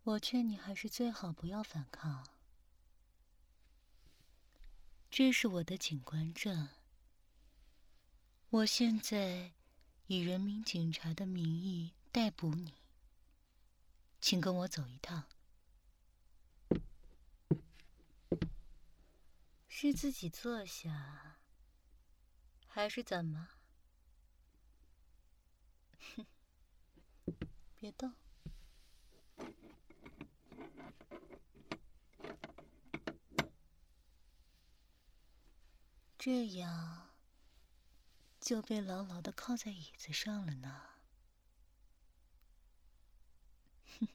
我劝你还是最好不要反抗。这是我的警官证，我现在以人民警察的名义逮捕你，请跟我走一趟。是自己坐下，还是怎么？哼，别动。这样就被牢牢地靠在椅子上了呢。哼，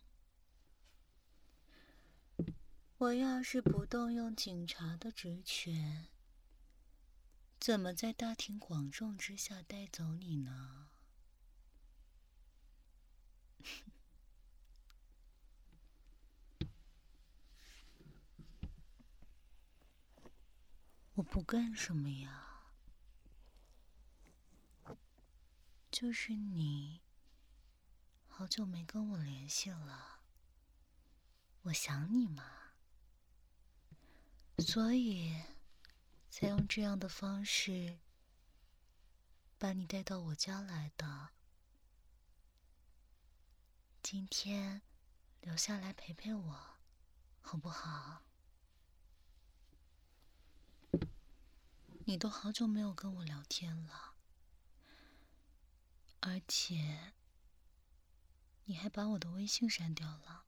我要是不动用警察的职权，怎么在大庭广众之下带走你呢？我不干什么呀，就是你好久没跟我联系了，我想你嘛，所以才用这样的方式把你带到我家来的。今天留下来陪陪我，好不好？你都好久没有跟我聊天了，而且你还把我的微信删掉了。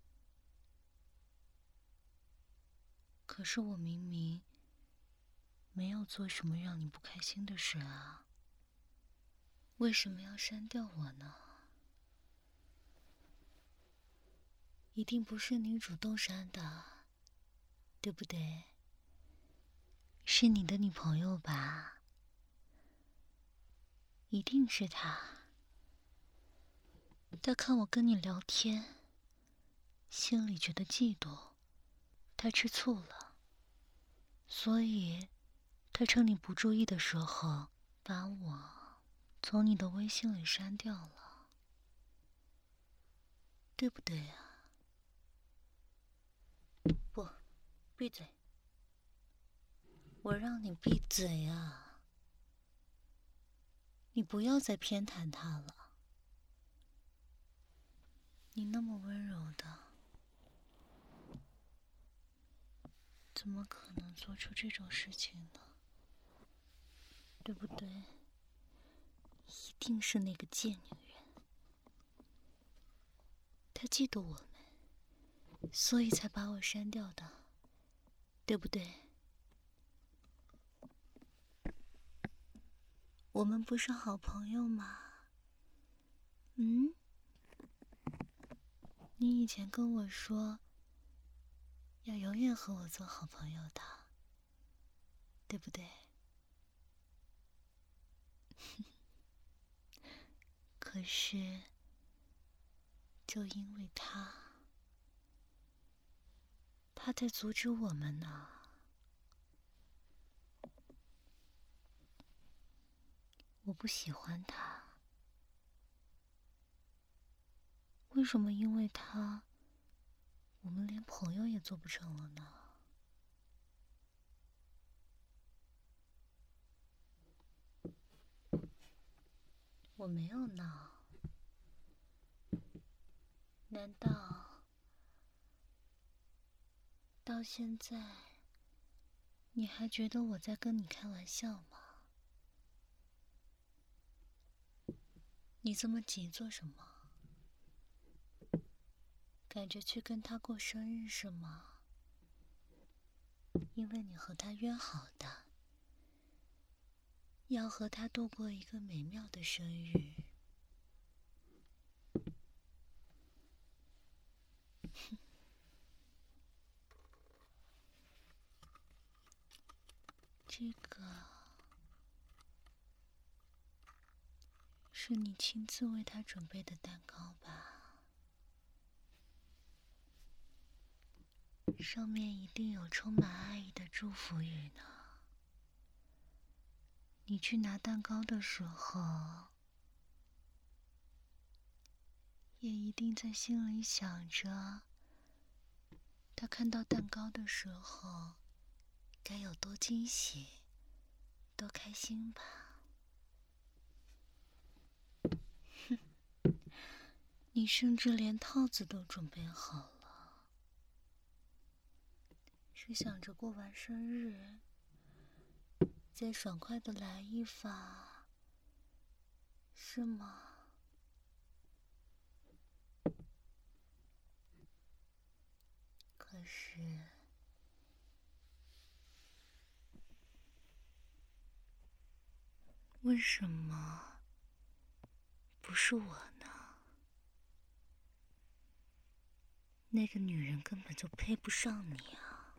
可是我明明没有做什么让你不开心的事啊，为什么要删掉我呢？一定不是你主动删的，对不对？是你的女朋友吧？一定是她。她看我跟你聊天，心里觉得嫉妒，她吃醋了，所以她趁你不注意的时候，把我从你的微信里删掉了，对不对呀？不，闭嘴！我让你闭嘴啊！你不要再偏袒她了。你那么温柔的，怎么可能做出这种事情呢？对不对？一定是那个贱女人，她嫉妒我们，所以才把我删掉的，对不对？我们不是好朋友吗？嗯？你以前跟我说要永远和我做好朋友的，对不对？可是，就因为他在阻止我们呢。我不喜欢他，为什么因为他，我们连朋友也做不成了呢？我没有闹，难道到现在你还觉得我在跟你开玩笑吗？你这么急做什么？赶着去跟他过生日是吗？因为你和他约好的，要和他度过一个美妙的生日。这个是你亲自为他准备的蛋糕吧？上面一定有充满爱意的祝福语呢。你去拿蛋糕的时候，也一定在心里想着他看到蛋糕的时候，该有多惊喜，多开心吧？哼，你甚至连套子都准备好了，是想着过完生日，再爽快的来一发，是吗？可是，为什么不是我呢？那个女人根本就配不上你啊！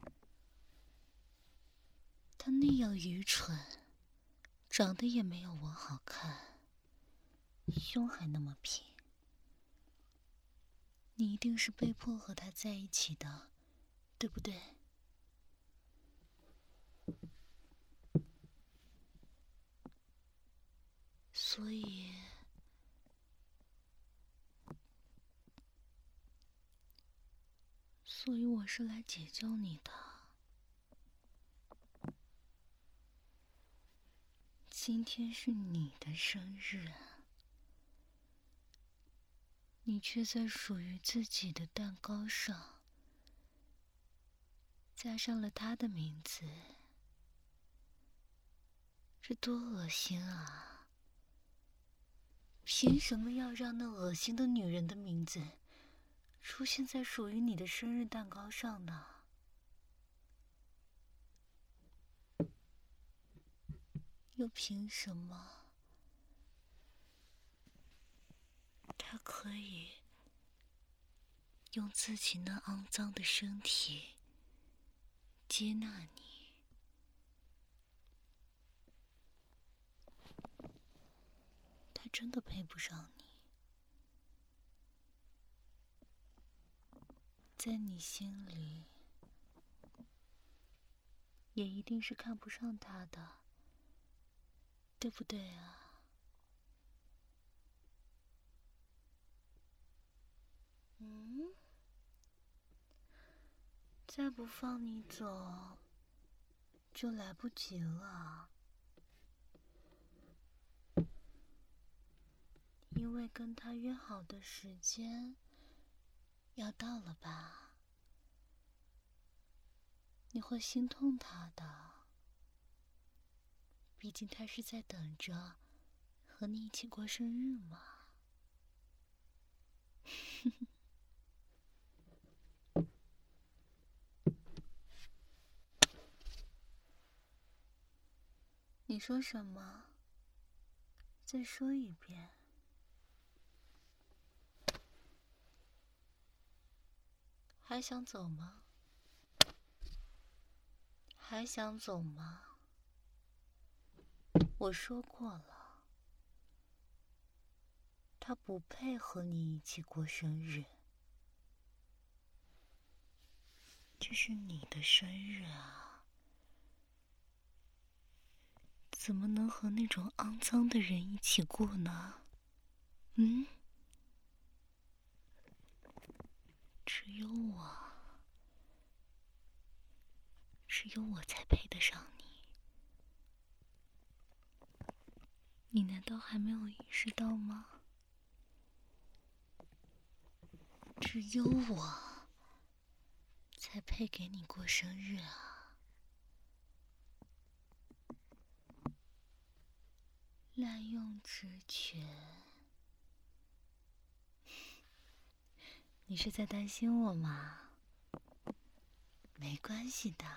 她那样愚蠢，长得也没有我好看，胸还那么平。你一定是被迫和她在一起的，对不对？所以，我是来解救你的。今天是你的生日啊，你却在属于自己的蛋糕上加上了他的名字，这多恶心啊！凭什么要让那恶心的女人的名字出现在属于你的生日蛋糕上呢？又凭什么他可以用自己那肮脏的身体接纳你？他真的配不上你，在你心里也一定是看不上他的，对不对啊？嗯，再不放你走，就来不及了。因为跟他约好的时间要到了吧？你会心痛他的，毕竟他是在等着和你一起过生日嘛。你说什么？再说一遍。还想走吗？还想走吗？我说过了，他不配和你一起过生日。这是你的生日啊，怎么能和那种肮脏的人一起过呢？嗯？只有我才配得上你。你难道还没有意识到吗？只有我才配给你过生日啊！滥用职权，你是在担心我吗？没关系的，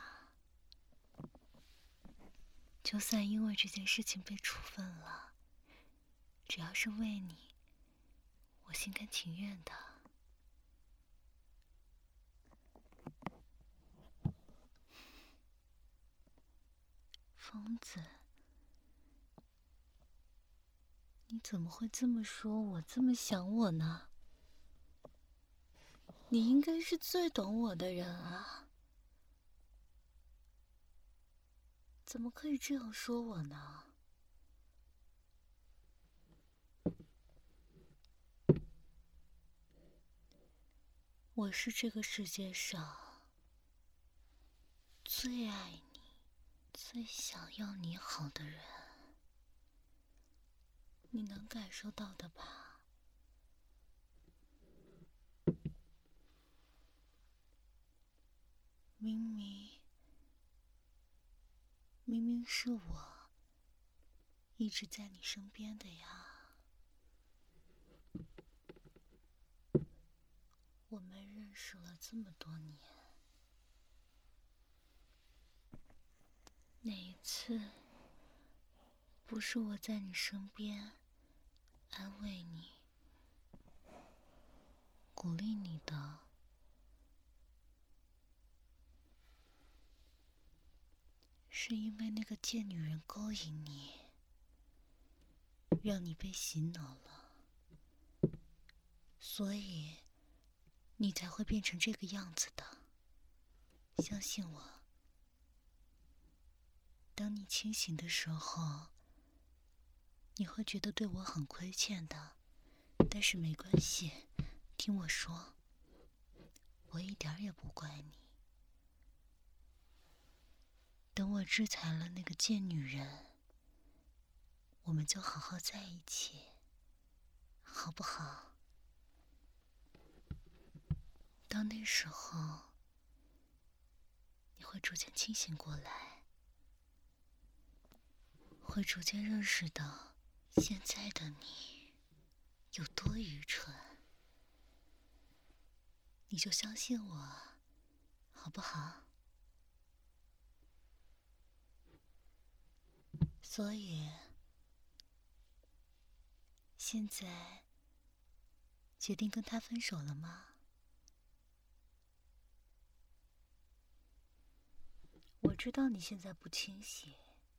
就算因为这件事情被处分了，只要是为你，我心甘情愿的。疯子，你怎么会这么说我，这么想我呢？你应该是最懂我的人啊，怎么可以这样说我呢？ 我是这个世界上最爱你、最想要你好的人，你能感受到的吧？明明是我一直在你身边的呀。我们认识了这么多年，哪一次不是我在你身边安慰你、鼓励你的？是因为那个贱女人勾引你，让你被洗脑了，所以你才会变成这个样子的。相信我，当你清醒的时候，你会觉得对我很亏欠的，但是没关系，听我说，我一点也不怪你。等我制裁了那个贱女人，我们就好好在一起，好不好？到那时候，你会逐渐清醒过来，会逐渐认识到现在的你有多愚蠢。你就相信我，好不好？所以，现在决定跟他分手了吗？我知道你现在不清醒，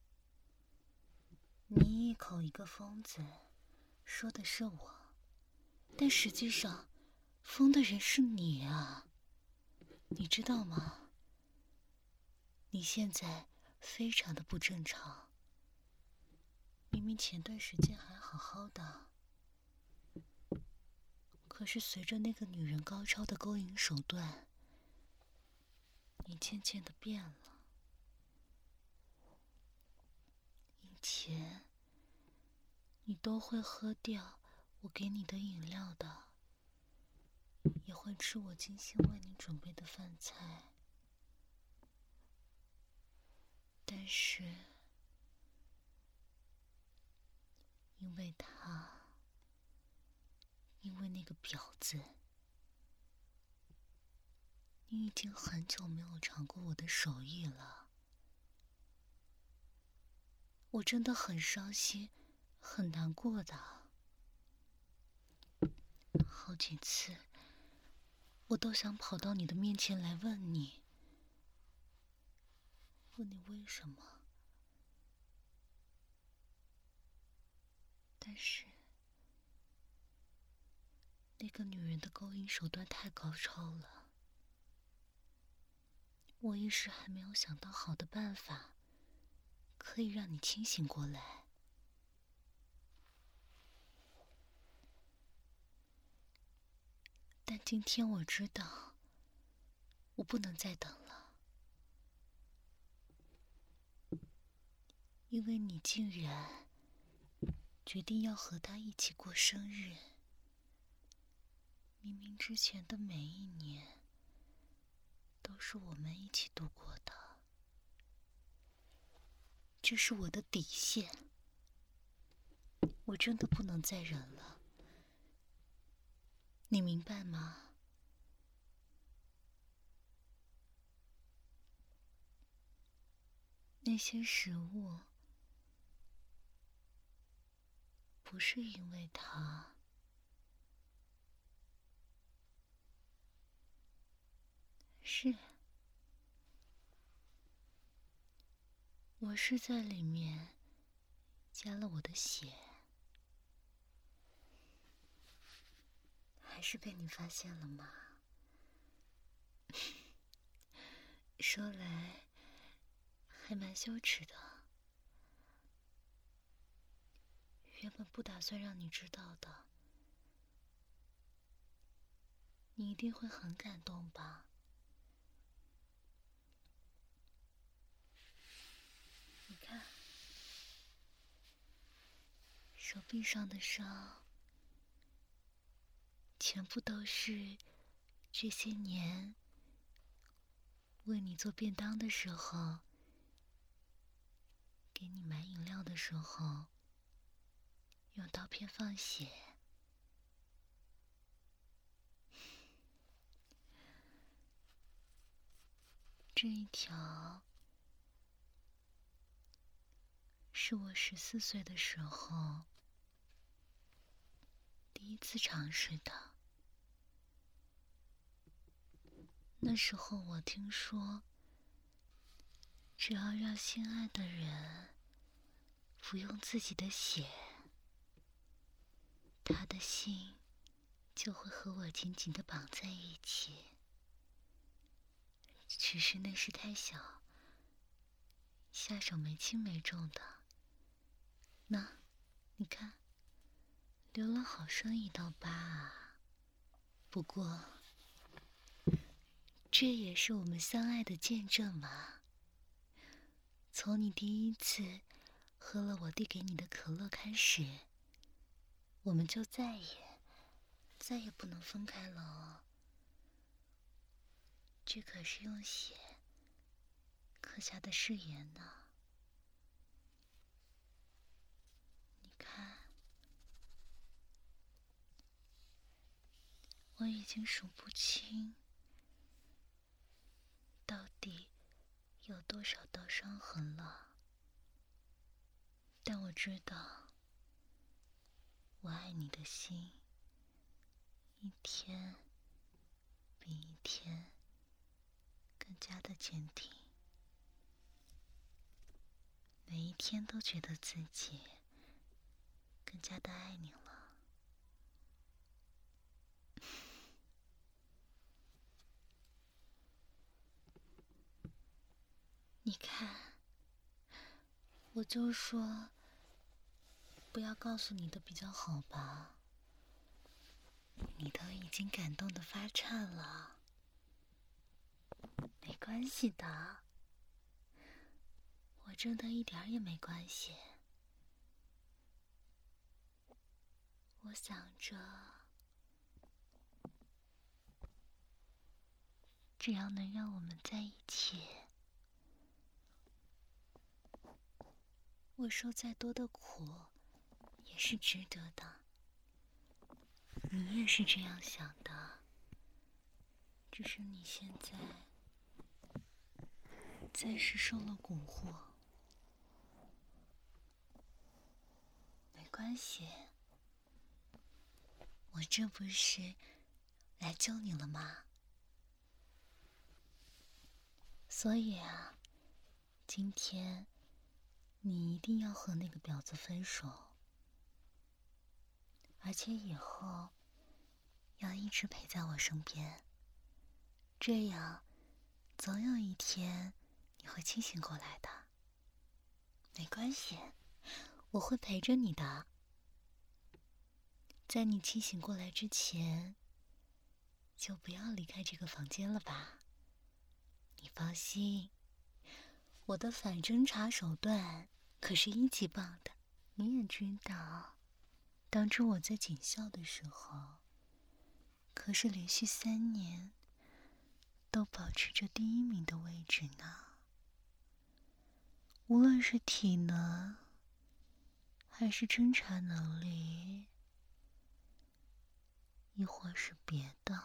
你一口一个疯子，说的是我，但实际上，疯的人是你啊，你知道吗？你现在非常的不正常，明明前段时间还好好的，可是随着那个女人高超的勾引手段，你渐渐的变了。以前你都会喝掉我给你的饮料的，也会吃我精心为你准备的饭菜，但是因为他，因为那个婊子，你已经很久没有尝过我的手艺了。我真的很伤心，很难过的。好几次，我都想跑到你的面前来问你，问你为什么。但是，那个女人的勾引手段太高超了，我一时还没有想到好的办法，可以让你清醒过来。但今天我知道，我不能再等了，因为你竟然决定要和他一起过生日。明明之前的每一年都是我们一起度过的，这是我的底线，我真的不能再忍了，你明白吗？那些食物不是因为他，是我是在里面加了我的血，还是被你发现了吗？说来还蛮羞耻的，原本不打算让你知道的。你一一定会很感动吧？你看，手臂上的伤，全部都是这些年为你做便当的时候，给你买饮料的时候，用刀片放血。这一条是我14岁的时候第一次尝试的。那时候我听说，只要让心爱的人服用自己的血，他的心就会和我紧紧地绑在一起。只是那时太小，下手没轻没重的。那，你看，留了好深一道疤啊。不过，这也是我们相爱的见证嘛。从你第一次喝了我递给你的可乐开始，我们就再也不能分开了哦。这可是用血刻下的誓言呢。你看，我已经数不清到底有多少道伤痕了，但我知道，我爱你的心一天比一天更加的坚定，每一天都觉得自己更加的爱你了。你看，我就说不要告诉你的比较好吧，你都已经感动的发颤了。没关系的，我真的一点儿也没关系。我想着，只要能让我们在一起，我受再多的苦也是值得的。你也是这样想的，只是你现在暂时受了蛊惑。没关系，我这不是来救你了吗？所以啊，今天你一定要和那个婊子分手，而且以后要一直陪在我身边，这样总有一天你会清醒过来的。没关系，我会陪着你的。在你清醒过来之前，就不要离开这个房间了吧。你放心，我的反侦查手段可是一级棒的。你也知道，当初我在警校的时候，可是连续3年都保持着第1名的位置呢。无论是体能还是侦查能力，亦或是别的，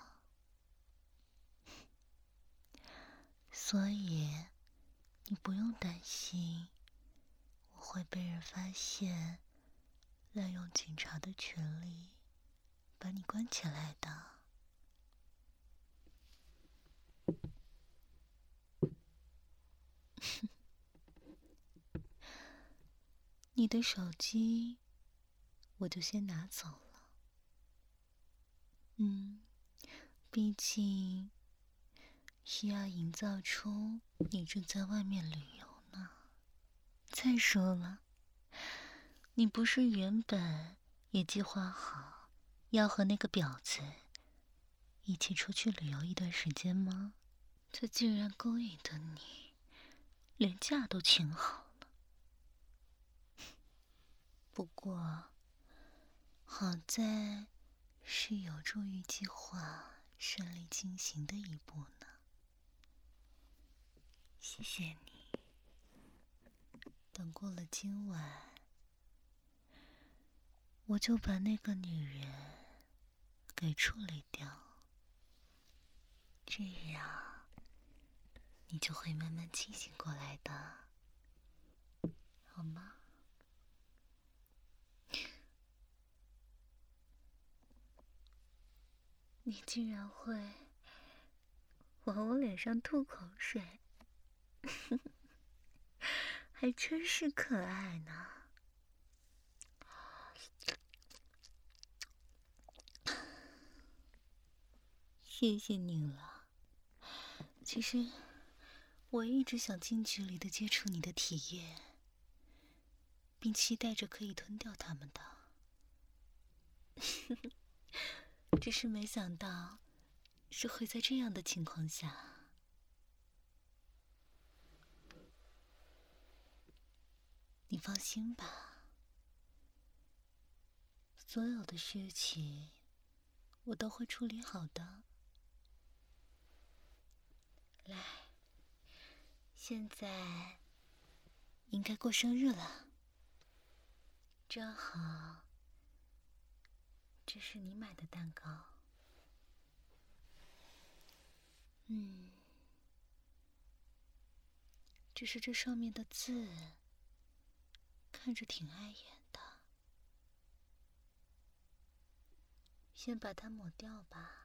所以你不用担心我会被人发现滥用警察的权利把你关起来的。你的手机我就先拿走了。毕竟需要营造出你正在外面旅游呢。再说了，你不是原本也计划好要和那个婊子一起出去旅游一段时间吗？他竟然勾引的你，连假都请好了。不过，好在是有助于计划顺利进行的一步呢。谢谢你。等过了今晚，我就把那个女人给处理掉，这样你就会慢慢清醒过来的，好吗？你竟然会往我脸上吐口水，还真是可爱呢。谢谢你了。其实我一直想近距离的接触你的体液，并期待着可以吞掉它们的。只是没想到是会在这样的情况下。你放心吧，所有的事情我都会处理好的。来，现在应该过生日了，正好，这是你买的蛋糕。只是这上面的字看着挺碍眼的，先把它抹掉吧。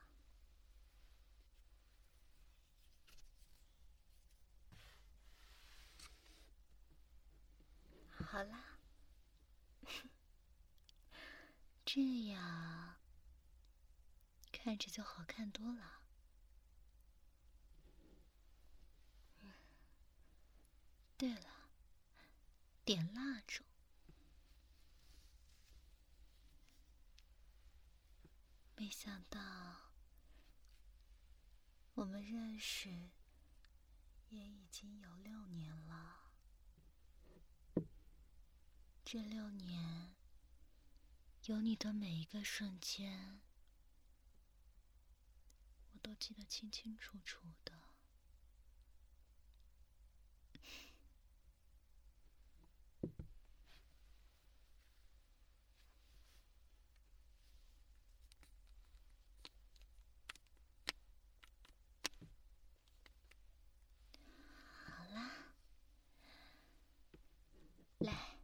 好啦，这样看着就好看多了。对了，点蜡烛。没想到我们认识也已经有6年了。这6年，有你的每一个瞬间，我都记得清清楚楚的。好啦，来，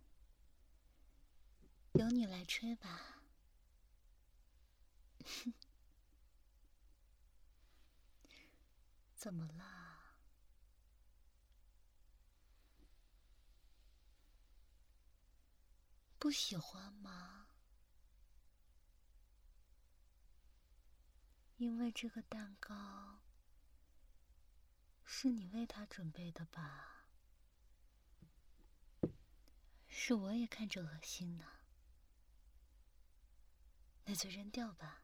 由你来吹吧。怎么了？不喜欢吗？因为这个蛋糕是你为他准备的吧？是我也看着恶心呢。那就扔掉吧。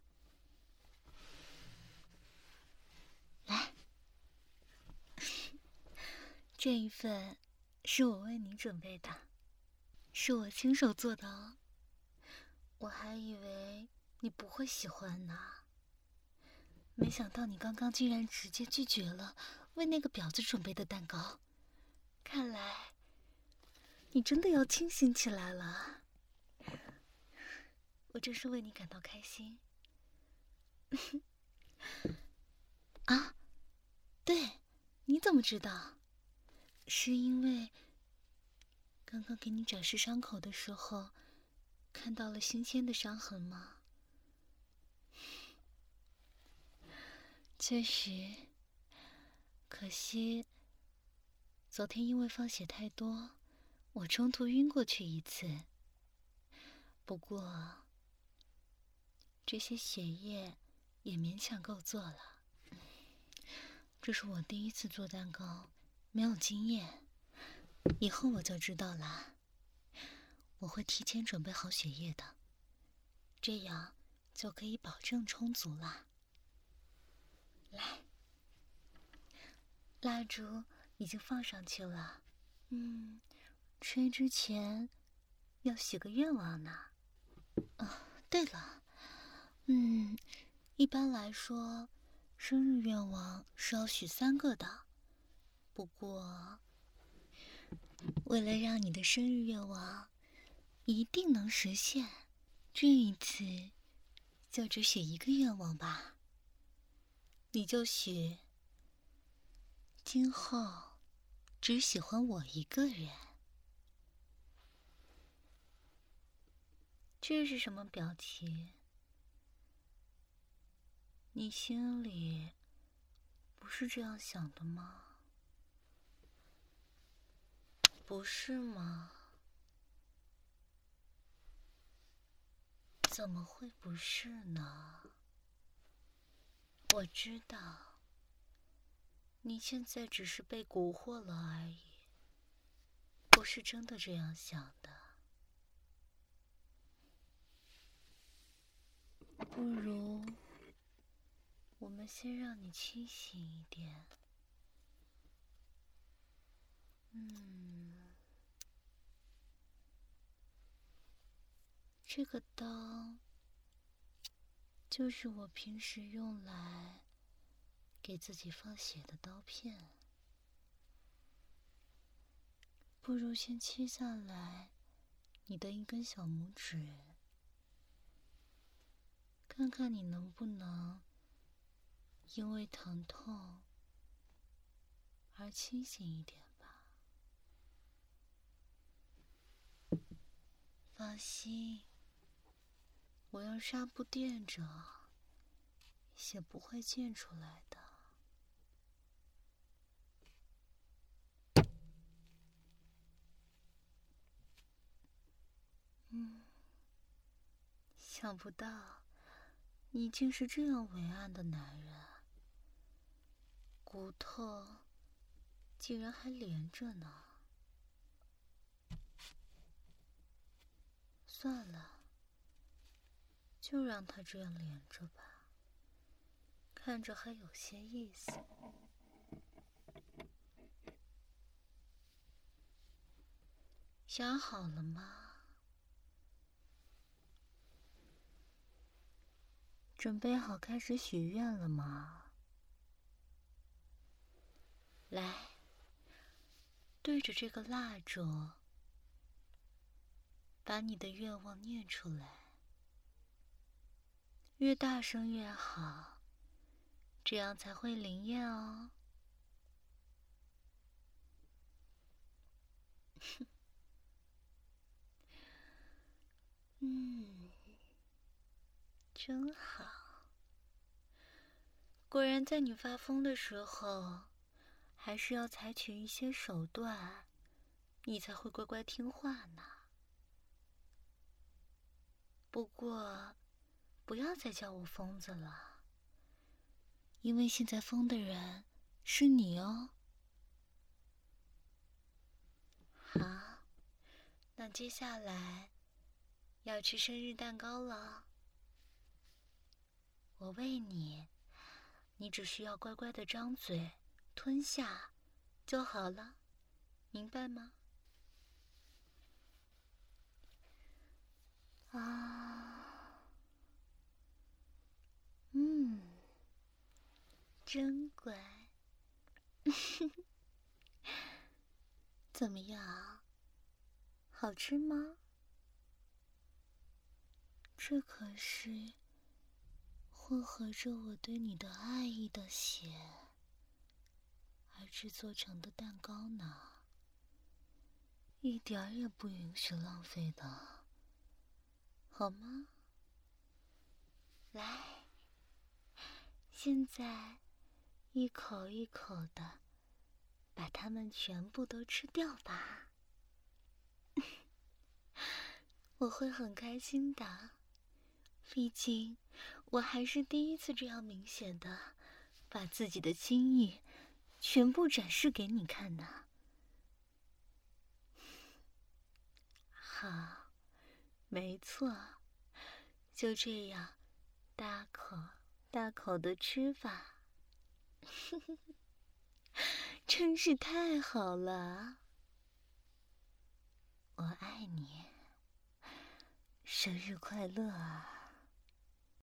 来，这一份是我为你准备的，是我亲手做的哦。我还以为你不会喜欢呢，没想到你刚刚竟然直接拒绝了为那个婊子准备的蛋糕。看来你真的要清醒起来了。我真是为你感到开心。啊，对，你怎么知道？是因为刚刚给你展示伤口的时候，看到了新鲜的伤痕吗？确实，可惜昨天因为放血太多，我中途晕过去一次。不过这些血液也勉强够做了。这是我第一次做蛋糕，没有经验，以后我就知道了。我会提前准备好血液的，这样就可以保证充足啦。 蜡烛已经放上去了。吹之前要许个愿望呢。对了，一般来说，生日愿望是要许3个的。不过，为了让你的生日愿望一定能实现，这一次就只许1个愿望吧。你就许今后只喜欢我一个人。这是什么表情？你心里不是这样想的吗？不是吗？怎么会不是呢？我知道，你现在只是被蛊惑了而已，不是真的这样想的。不如我们先让你清醒一点。这个刀就是我平时用来给自己放血的刀片。不如先切下来你的1根小拇指，看看你能不能因为疼痛而清醒一点吧。放心，我用纱布垫着，血不会溅出来的。想不到你竟是这样伟岸的男人，骨头竟然还连着呢。算了，就让它这样连着吧，看着还有些意思。想好了吗？准备好开始许愿了吗？来，对着这个蜡烛，把你的愿望念出来，越大声越好，这样才会灵验哦。真好。果然在你发疯的时候，还是要采取一些手段，你才会乖乖听话呢。不过，不要再叫我疯子了，因为现在疯的人是你哦。好，那接下来要吃生日蛋糕了。我喂你，你只需要乖乖的张嘴吞下就好了，明白吗？真乖。怎么样？好吃吗？这可是混合着我对你的爱意的血而制作成的蛋糕呢，一点儿也不允许浪费的，好吗？来，现在一口一口的把它们全部都吃掉吧。我会很开心的，毕竟我还是第一次这样明显的把自己的心意全部展示给你看呢。好，没错，就这样大口大口的吃吧。 真是太好了！我爱你，生日快乐啊！